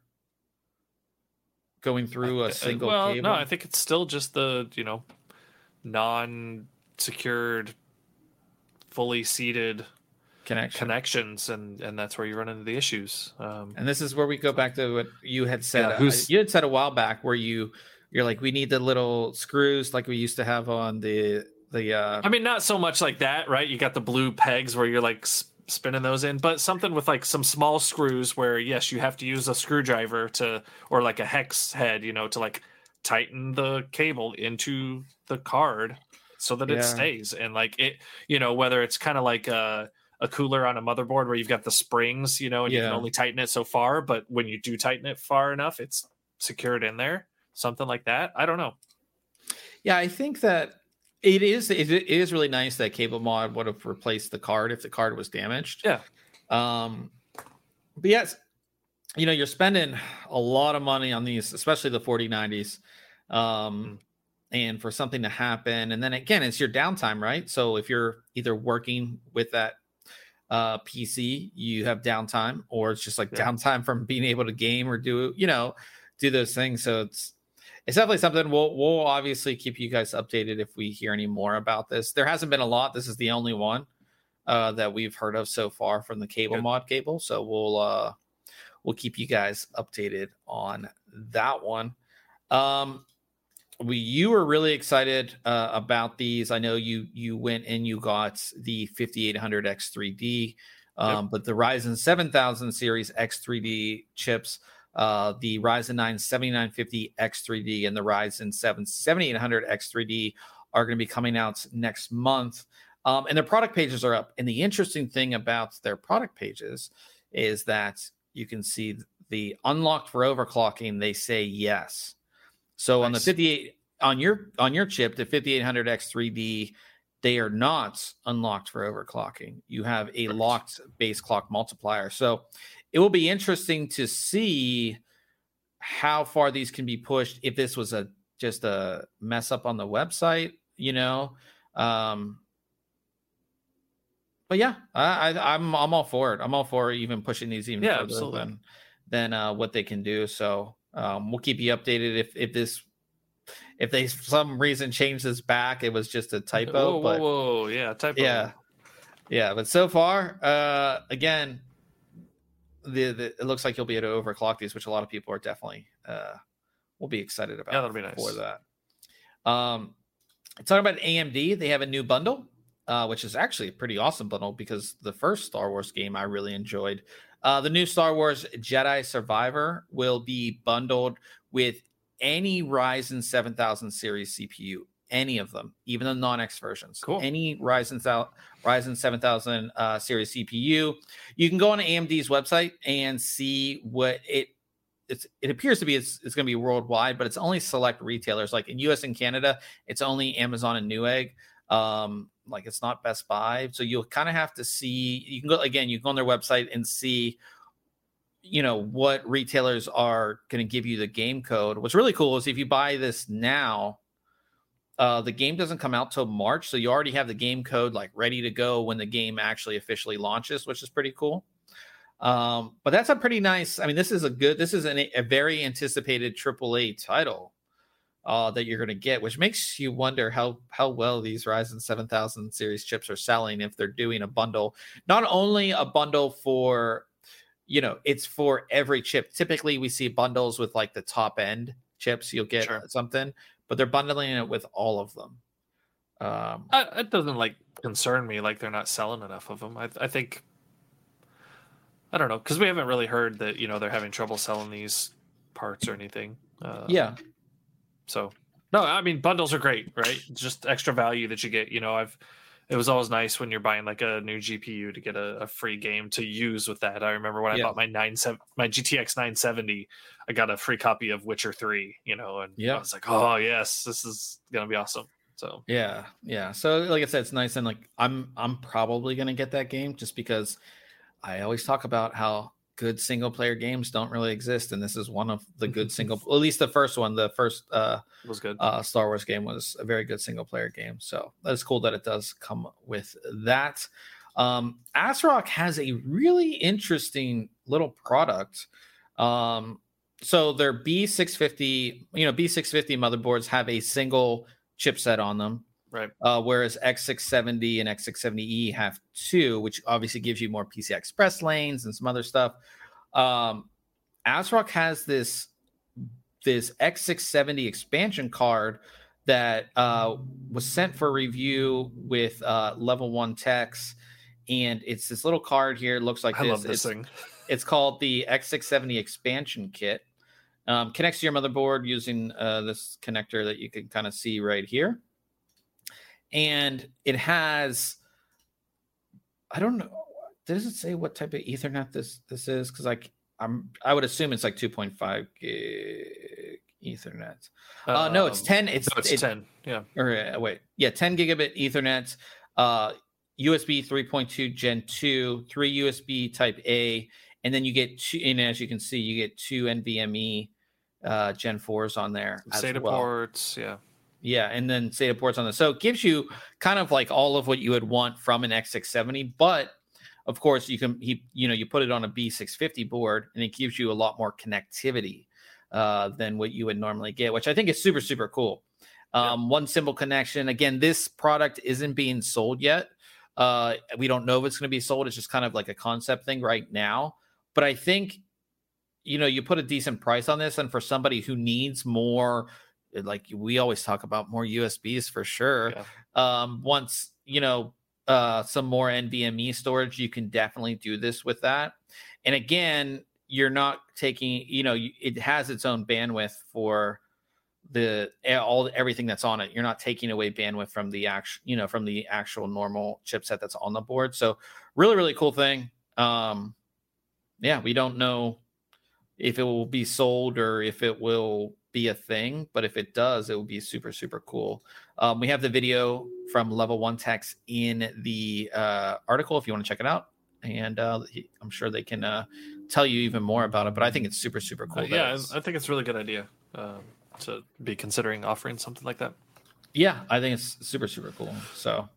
A: going through a single
B: well,
A: cable?
B: No, I think it's still just the, you know, non-secured, fully seated
A: Connection.
B: connections, and, and that's where you run into the issues. Um,
A: and this is where we go back to what you had said.
B: Yeah,
A: uh, you had said a while back where you, you're like, we need the little screws like we used to have on the... The, uh,
B: I mean, not so much like that, right? You got the blue pegs where you're like sp- spinning those in, but something with like some small screws where, yes, you have to use a screwdriver to, or like a hex head, you know, to like tighten the cable into the card. so that
A: Yeah.
B: it stays. And like it, you know, whether it's kind of like a, a cooler on a motherboard where you've got the springs, you know, and you can
A: Yeah.
B: only tighten it so far, but when you do tighten it far enough, it's secured in there. Something like that. I don't know.
A: Yeah, I think that it is it is really nice that Cable Mod would have replaced the card if the card was damaged.
B: Yeah.
A: Um, but yes, you know, you're spending a lot of money on these, especially the forty nineties. Um, mm. And for something to happen, and then again, it's your downtime, right? So if you're either working with that uh, P C, you have downtime, or it's just like yeah. downtime from being able to game or do, you know, do those things. So it's it's definitely something we'll we'll obviously keep you guys updated if we hear any more about this. There hasn't been a lot. This is the only one uh, that we've heard of so far from the Cable Good. Mod cable. So we'll uh, we'll keep you guys updated on that one. Um, we you were really excited uh, about these. I know you you went and you got the fifty-eight hundred X three D, um, yep. but the Ryzen seven thousand series X three D chips. Uh, the Ryzen nine seventy-nine fifty X three D and the Ryzen seven seventy-eight hundred X three D are going to be coming out next month. Um, and their product pages are up. And the interesting thing about their product pages is that you can see the unlocked for overclocking. They say yes. So nice. on the fifty-eight on your on your chip, the fifty-eight hundred X three D, they are not unlocked for overclocking. You have a locked base clock multiplier. So it will be interesting to see how far these can be pushed. If this was a just a mess up on the website, you know. Um, but yeah, I, I, I'm I'm all for it. I'm all for even pushing these even
B: yeah,
A: further
B: absolutely.
A: than than uh, what they can do. So um, we'll keep you updated if if this. If they for some reason change this back, it was just a typo.
B: Whoa,
A: but
B: whoa, whoa. Yeah, typo.
A: Yeah, yeah. But so far, uh, again, the, the it looks like you'll be able to overclock these, which a lot of people are definitely uh, will be excited about.
B: Yeah, that'll be nice
A: for that. Um, talking about A M D, they have a new bundle, uh, which is actually a pretty awesome bundle because the first Star Wars game I really enjoyed. Uh, the new Star Wars Jedi Survivor will be bundled with any Ryzen seven thousand series C P U, any of them, even the non-X versions.
B: Cool.
A: Any Ryzen Ryzen seven thousand uh, series C P U. You can go on A M D's website and see what it it's, it appears to be. It's, it's going to be worldwide, but it's only select retailers. Like in U S and Canada, it's only Amazon and Newegg. Um, like it's not Best Buy. So you'll kind of have to see. You can go again. You can go on their website and see, you know, what retailers are going to give you the game code. What's really cool is if you buy this now, uh, the game doesn't come out till March. So you already have the game code like ready to go when the game actually officially launches, which is pretty cool. Um, but that's a pretty nice, I mean, this is a good, this is an, a very anticipated triple A title uh, that you're going to get, which makes you wonder how, how well these Ryzen seven thousand series chips are selling if they're doing a bundle, not only a bundle for, you know, it's for every chip. Typically we see bundles with like the top end chips, you'll get sure. something, but they're bundling it with all of them. Um,
B: uh, it doesn't like concern me like they're not selling enough of them. I, I think, I don't know, because we haven't really heard that, you know, they're having trouble selling these parts or anything. Uh,
A: yeah.
B: So, no, I mean, bundles are great, right? Just extra value that you get. You know, I've, it was always nice when you're buying like a new G P U to get a, a free game to use with that. I remember when I yeah. bought my nine seven, my G T X nine seventy, I got a free copy of Witcher three, you know, and yeah. I was like, oh yes, this is going to be awesome. So,
A: yeah. Yeah. So like I said, it's nice. And like, I'm, I'm probably going to get that game just because I always talk about how good single player games don't really exist. And this is one of the good single, at least the first one, the first uh,
B: was good.
A: Uh, Star Wars game was a very good single player game. So that's cool that it does come with that. Um, ASRock has a really interesting little product. Um, so their B six fifty, you know, B six fifty motherboards have a single chipset on them.
B: Right.
A: Uh, whereas X six seventy and X six seventy E have two, which obviously gives you more P C I Express lanes and some other stuff. Um, ASRock has this this X six seventy expansion card that uh, was sent for review with uh, Level One Techs, and it's this little card here. It looks like
B: I
A: this.
B: love this
A: it's,
B: thing.
A: It's called the X six seventy expansion kit. Um, connects to your motherboard using uh, this connector that you can kind of see right here. and it has, I don't know, does it say what type of Ethernet this this is? Because like I'm, I would assume it's like two point five gig Ethernet. Uh, um, no, it's ten. It's,
B: no, it's
A: it,
B: ten. Yeah.
A: Or uh, wait, yeah, ten gigabit Ethernet. Uh, U S B three point two Gen two, three U S B Type A, and then you get two. And as you can see, you get two NVMe uh, Gen fours on there.
B: SATA well. ports, yeah.
A: Yeah, and then SATA ports on this. So it gives you kind of like all of what you would want from an X six seventy, but of course you can he you know you put it on a B six fifty board and it gives you a lot more connectivity uh, than what you would normally get, which I think is super super cool. Um, yeah. One simple connection. Again, this product isn't being sold yet. Uh, we don't know if it's going to be sold. It's just kind of like a concept thing right now. But I think you know you put a decent price on this, and for somebody who needs more. Like we always talk about more U S Bs for sure. Yeah. Um, once, you know, uh, some more NVMe storage, you can definitely do this with that. And again, you're not taking, you know, it has its own bandwidth for the all everything that's on it. You're not taking away bandwidth from the actual, you know, from the actual normal chipset that's on the board. So really, really cool thing. Um, yeah, we don't know if it will be sold or if it will be a thing, but if it does, it will be super, super cool. Um, we have the video from Level One Techs in the uh, article if you want to check it out. And uh, he, I'm sure they can uh, tell you even more about it, but I think it's super, super cool.
B: Uh, yeah, I think it's a really good idea um, to be considering offering something like that.
A: Yeah, I think it's super, super cool. So,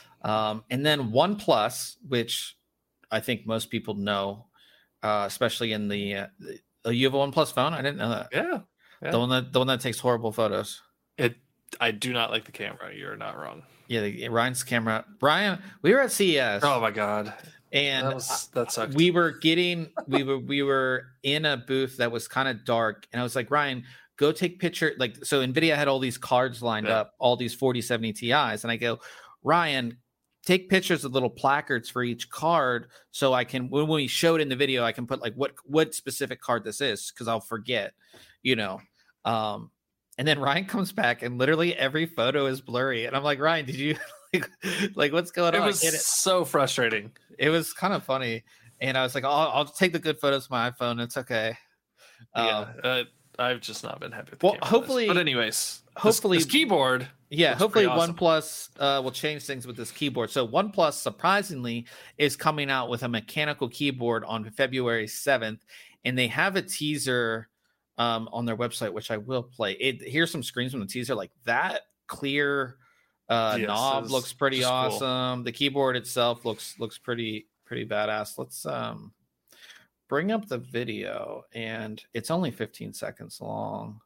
A: um, and then OnePlus, which I think most people know, uh, especially in the, uh, the oh, you have a OnePlus phone? I didn't know that.
B: Yeah. Yeah.
A: The one that the one that takes horrible photos.
B: It. I do not like the camera. You're not wrong.
A: Yeah, the, Ryan's camera. Brian, we were at C E S.
B: Oh my god,
A: and
B: that, was, that sucked.
A: We were getting. We were we were in a booth that was kind of dark, and I was like, Ryan, go take picture. Like, so NVIDIA had all these cards lined yeah. up, all these forty seventy Ti's, and I go, Ryan, take pictures of little placards for each card, so I can when we show it in the video, I can put like what what specific card this is because I'll forget, you know. Um, and then Ryan comes back and literally every photo is blurry. And I'm like, Ryan, did you like, like what's going
B: it
A: on?
B: Was it was so frustrating.
A: It was kind of funny. And I was like, I'll, I'll take the good photos with my iPhone. It's okay.
B: Yeah. Um, uh, I've just not been happy with the
A: well, hopefully,
B: but anyways,
A: hopefully
B: this, this keyboard.
A: Yeah. Hopefully
B: awesome.
A: OnePlus uh, will change things with this keyboard. So OnePlus surprisingly is coming out with a mechanical keyboard on February seventh. And they have a teaser Um, on their website, which I will play. It here's some screens from the teaser. Like that clear uh, yes, knob looks pretty awesome. Cool. The keyboard itself looks looks pretty pretty badass. Let's um, bring up the video, and it's only fifteen seconds long.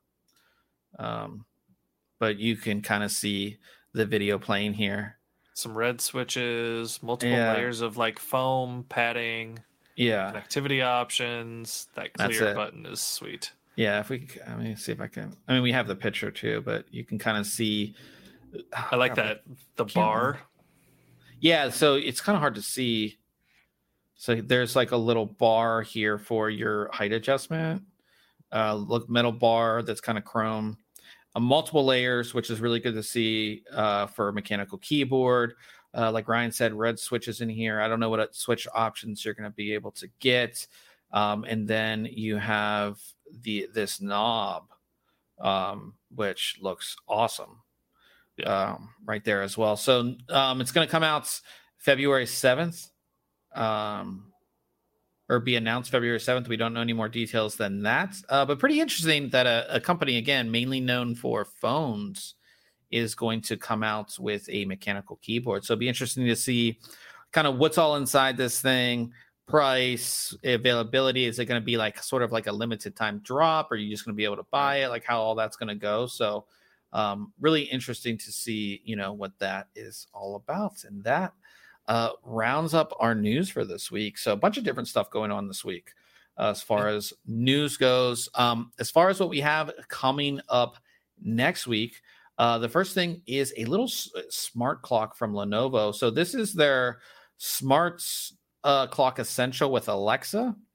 A: Um, but you can kind of see the video playing here.
B: Some red switches, multiple
A: yeah.
B: layers of like foam padding.
A: Yeah,
B: connectivity options. That clear button is sweet.
A: Yeah, if we, I mean, see if I can. I mean, we have the picture too, but you can kind of see.
B: I like that the bar.
A: Yeah, so it's kind of hard to see. So there's like a little bar here for your height adjustment. Uh, look, metal bar that's kind of chrome. Uh, multiple layers, which is really good to see uh, for a mechanical keyboard. Uh, like Ryan said, red switches in here. I don't know what switch options you're going to be able to get. Um, and then you have the this knob, um, which looks awesome, yeah. um, right there as well. So um, it's going to come out February seventh, um, or be announced February seventh. We don't know any more details than that, uh, but pretty interesting that a, a company, again, mainly known for phones, is going to come out with a mechanical keyboard. So it'll be interesting to see kind of what's all inside this thing. Price, availability, is it going to be like sort of like a limited time drop, or are you just going to be able to buy it, like how all that's going to go? So um really interesting to see, you know, what that is all about. And that uh rounds up our news for this week. So a bunch of different stuff going on this week uh, as far as news goes. Um as far as what we have coming up next week, uh the first thing is a little s- smart clock from Lenovo. So this is their smart Uh, clock essential with Alexa,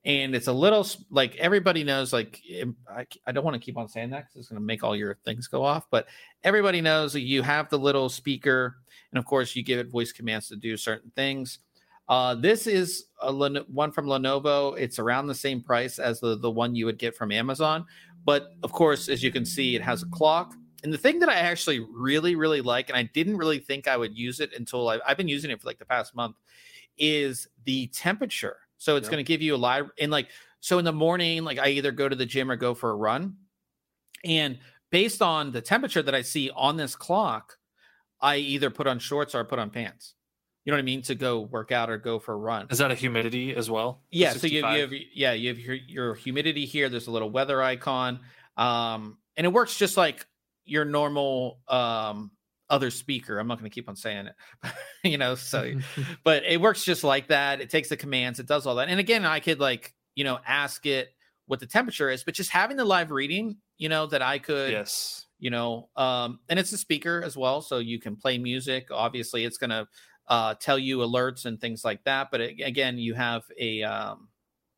A: and it's a little s- like everybody knows. Like im- I, I don't want to keep on saying that because it's going to make all your things go off. But everybody knows that you have the little speaker, and of course you give it voice commands to do certain things. Uh, this is a Len- one from Lenovo. It's around the same price as the the one you would get from Amazon, but of course, as you can see, it has a clock. And the thing that I actually really, really like, and I didn't really think I would use it until I, I've been using it for like the past month, is the temperature. So it's
B: Yep.
A: going to give you a live, and like, so in the morning, like I either go to the gym or go for a run. And based on the temperature that I see on this clock, I either put on shorts or I put on pants. You know what I mean? To go work out or go for a run.
B: Is that a humidity as well? The
A: Yeah, so you have, you
B: sixty-five?
A: have yeah, you have your, your humidity here. There's a little weather icon. Um, and it works just like your normal um other speaker. I'm not going to keep on saying it, you know, so but it works just like that. It takes the commands, it does all that. And again, I could like, you know, ask it what the temperature is, but just having the live reading, you know, that I could
B: Yes.
A: you know, um, and it's a speaker as well, so you can play music. Obviously, it's going to uh, tell you alerts and things like that. But it, again, you have a um,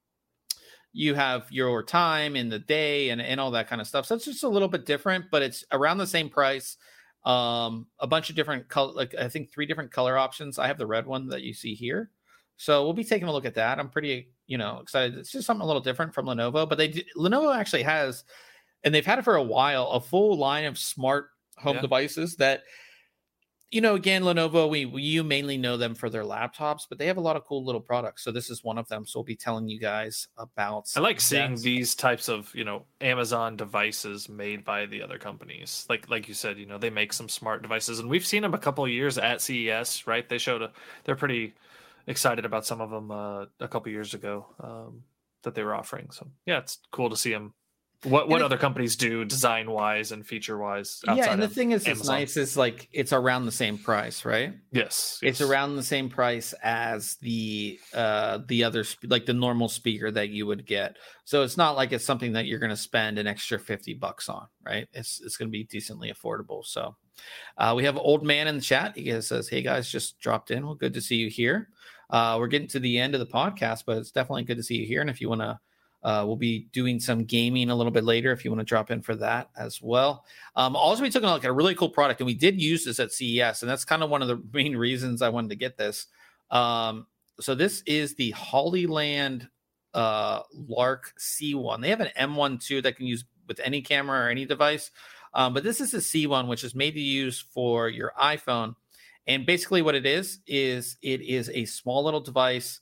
A: you have your time in the day and, and all that kind of stuff. So it's just a little bit different, but it's around the same price. Um, a bunch of different color, like I think three different color options. I have the red one that you see here, so we'll be taking a look at that. I'm pretty, you know, excited. It's just something a little different from Lenovo, but they do, Lenovo actually has, and they've had it for a while, a full line of smart home
B: Yeah.
A: devices that, you know, again, Lenovo, we, we you mainly know them for their laptops, but they have a lot of cool little products. So this is one of them. So we'll be telling you guys about.
B: I like seeing
A: that.
B: these types of, you know, Amazon devices made by the other companies. Like like you said, you know, they make some smart devices, and we've seen them a couple of years at C E S, right? They showed a, they're pretty excited about some of them uh, a couple years ago um, that they were offering. So yeah, it's cool to see them. What what
A: And it-
B: other companies do design wise and feature wise?
A: Yeah, and the
B: of
A: thing is, it's
B: Amazon.
A: nice is like it's around the same price, right?
B: Yes,
A: It's
B: yes.
A: around the same price as the uh the other sp- like the normal speaker that you would get. So it's not like it's something that you're going to spend an extra fifty bucks on, right? It's it's going to be decently affordable. So uh we have Old Man in the chat. He says, "Hey guys, just dropped in. Well, good to see you here. Uh we're getting to the end of the podcast, but it's definitely good to see you here, and if you want to Uh, we'll be doing some gaming a little bit later if you want to drop in for that as well. Um, also, we took a look at a really cool product, and we did use this at C E S, and that's kind of one of the main reasons I wanted to get this. Um, so this is the Hollyland uh, Lark C one. They have an M one too that can use with any camera or any device, um, but this is a C one, which is made to use for your iPhone. And basically, what it is is it is a small little device.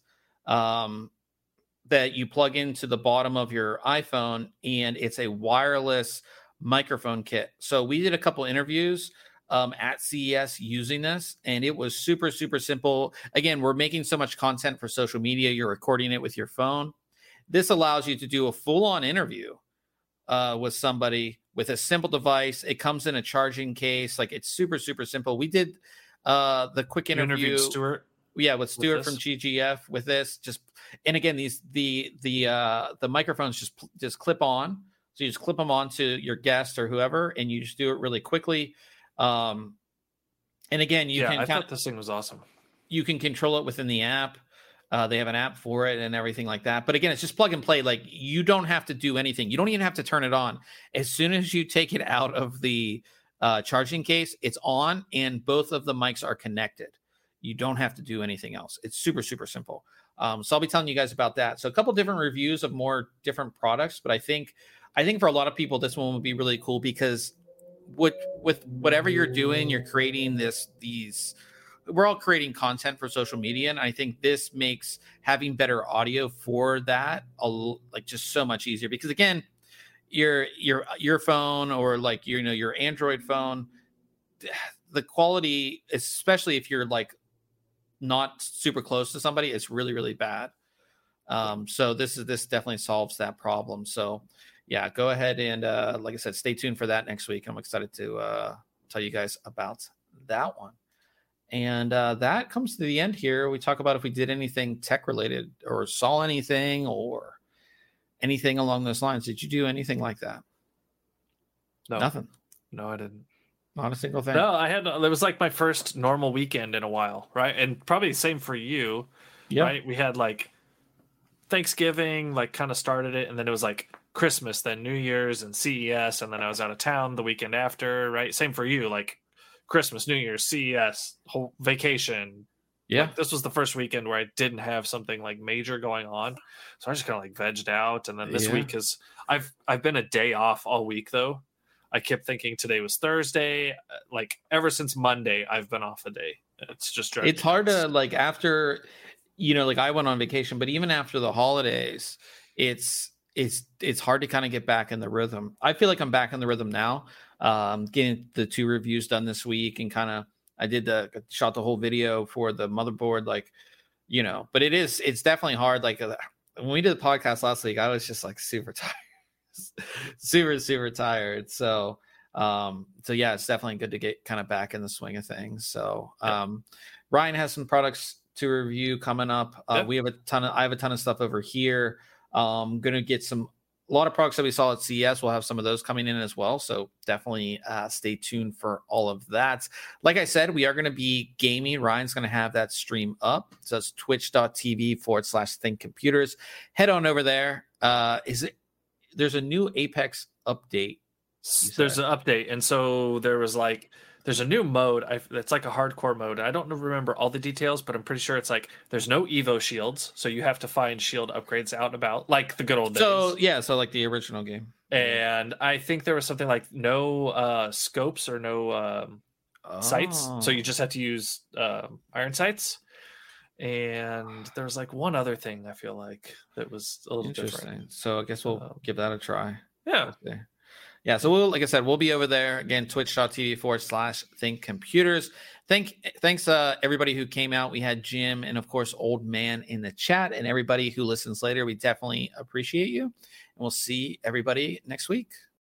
A: Um, that you plug into the bottom of your iPhone, and it's a wireless microphone kit. So we did a couple interviews um, at C E S using this, and it was super, super simple. Again, we're making so much content for social media. You're recording it with your phone. This allows you to do a full-on interview uh, with somebody with a simple device. It comes in a charging case. Like, it's super, super simple. We did uh, the quick
B: You
A: interview.
B: interviewed Stuart.
A: Yeah, with Stuart
B: this?
A: from G G F with this. Just and again, these the the uh the microphones just just clip on. So you just clip them onto your guest or whoever, and you just do it really quickly. Um, and again, you
B: yeah,
A: can
B: I
A: kind
B: thought this thing was awesome.
A: you can control it within the app. Uh, they have an app for it and everything like that. But again, it's just plug and play. Like, you don't have to do anything. You don't even have to turn it on. As soon as you take it out of the uh, charging case, it's on, and both of the mics are connected. You don't have to do anything else. It's super, super simple. Um, so I'll be telling you guys about that. So a couple different reviews of more different products, but I think, I think for a lot of people, this one would be really cool because what with whatever you're doing, you're creating this, these, we're all creating content for social media. And I think this makes having better audio for that a, like just so much easier because again, your, your, your phone or like, you know, your Android phone, the quality, especially if you're like, not super close to somebody, it's really, really bad. Um, so this is this definitely solves that problem. So yeah, go ahead and uh, like I said, stay tuned for that next week. I'm excited to uh, tell you guys about that one. And uh, that comes to the end here. We talk about if we did anything tech related or saw anything or anything along those lines. Did you do anything like that?
B: No,
A: Nothing.
B: No, I didn't.
A: Not a single thing.
B: No, I had. It was like my first normal weekend in a while, right? And probably the same for you,
A: Yeah.
B: right? We had like Thanksgiving, like kind of started it, and then it was like Christmas, then New Year's and C E S, and then I was out of town the weekend after, right? Same for you, like Christmas, New Year's, C E S, whole vacation.
A: Yeah.
B: Like, this was the first weekend where I didn't have something like major going on. So I just kind of like vegged out. And then this
A: Yeah.
B: week is I've I've been a day off all week though. I kept thinking today was Thursday. Like ever since Monday, I've been off a day. It's just
A: It's hard to like after, you know, like I went on vacation, but even after the holidays, it's it's it's hard to kind of get back in the rhythm. I feel like I'm back in the rhythm now. Um, getting the two reviews done this week and kind of I did the shot the whole video for the motherboard, like, you know, but it is it's definitely hard. Like uh, when we did the podcast last week, I was just like super tired, super super tired. So um, so yeah, it's definitely good to get kind of back in the swing of things. So um, Ryan has some products to review coming up. Uh,
B: Yep.
A: We have a ton of I have a ton of stuff over here. Um, gonna get some a lot of products that we saw at C E S. We'll have some of those coming in as well. So definitely uh, stay tuned for all of that. Like I said, we are going to be gaming. Ryan's going to have that stream up. So that's twitch.tv forward slash think computers. Head on over there. Uh, is it, there's a new Apex update.
B: There's an update. And so there was like, there's a new mode. I, it's like a hardcore mode. I don't remember all the details, but I'm pretty sure it's like there's no Evo shields, so you have to find shield upgrades out and about, like the good old days.
A: So yeah, so like the original game.
B: And I think there was something like no uh, scopes or no um,
A: Oh.
B: sights, so you just have to use uh, iron sights. And there was like one other thing I feel like that was a little
A: Interesting.
B: different.
A: So I guess we'll
B: Um,
A: give that a try.
B: Yeah.
A: Okay. Yeah, so we'll, like I said, we'll be over there again, twitch.tv forward slash think computers. Thank, thanks, uh, everybody who came out. We had Jim and, of course, Old Man in the chat, and everybody who listens later. We definitely appreciate you. And we'll see everybody next week.